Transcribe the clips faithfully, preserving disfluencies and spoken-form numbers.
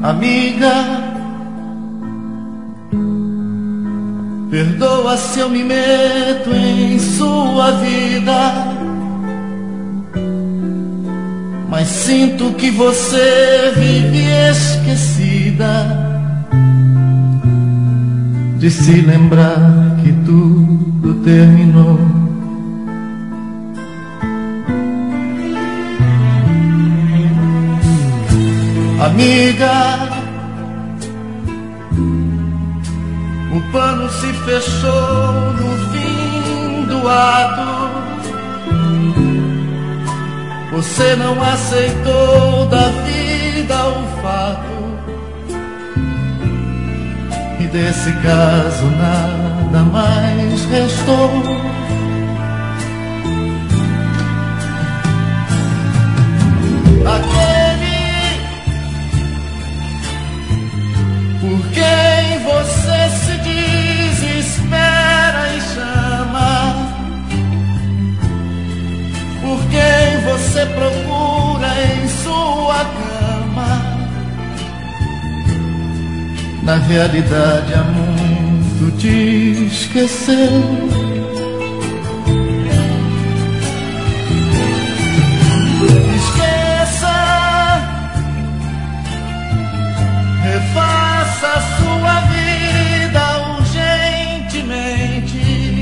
Amiga, perdoa se eu me meto em sua vida, mas sinto que você vive esquecida de se lembrar que tudo terminou. Amiga, o pano se fechou no fim do ato. Você não aceitou da vida o fato, e desse caso nada mais restou. Aquele por quem você se desespera e chama, por quem você procura em sua cama, na realidade há muito te esqueceu. Refaça sua vida urgentemente,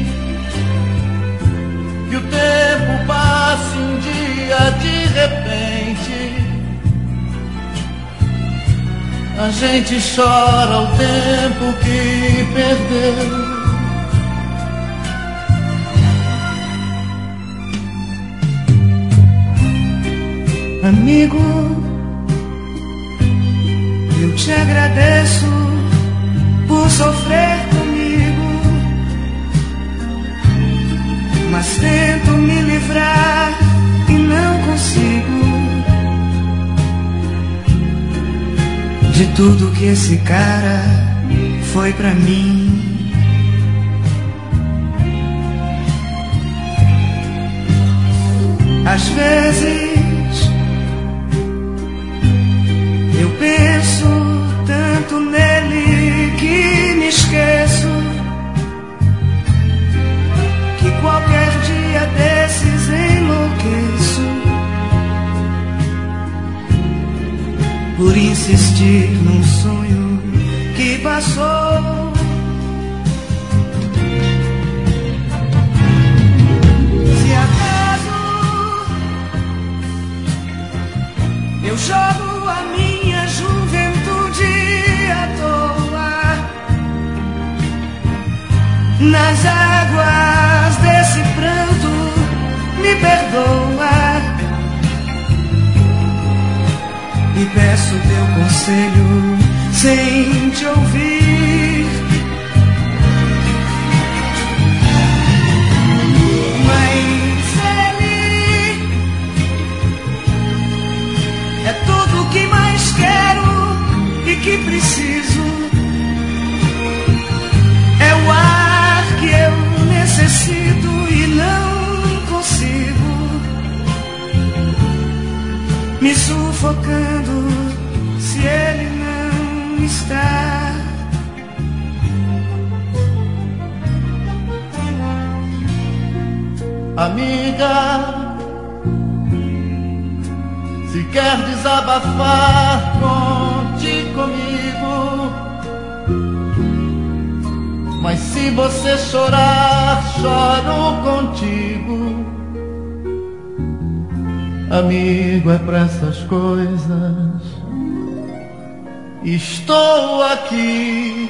que o tempo passe um dia de repente. A gente chora o tempo que perdeu. Amigo, eu te agradeço por sofrer comigo, mas tento me livrar e não consigo de tudo que esse cara foi pra mim. Às vezes eu penso tanto nele que me esqueço que qualquer dia desses enlouqueço por insistir num sonho que passou. Se acaso eu jogo a minha juventude à toa nas águas desse pranto, me perdoa e peço teu conselho sem te ouvir. Mas ele é tudo o que mais quero e que preciso. É o ar que eu necessito e não consigo, me sufocando se ele não está. Amiga, se quer desabafar, conte comigo, mas se você chorar, choro contigo. Amigo, é pra essas coisas estou aqui.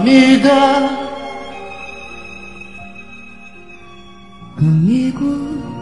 Amiga, amigo.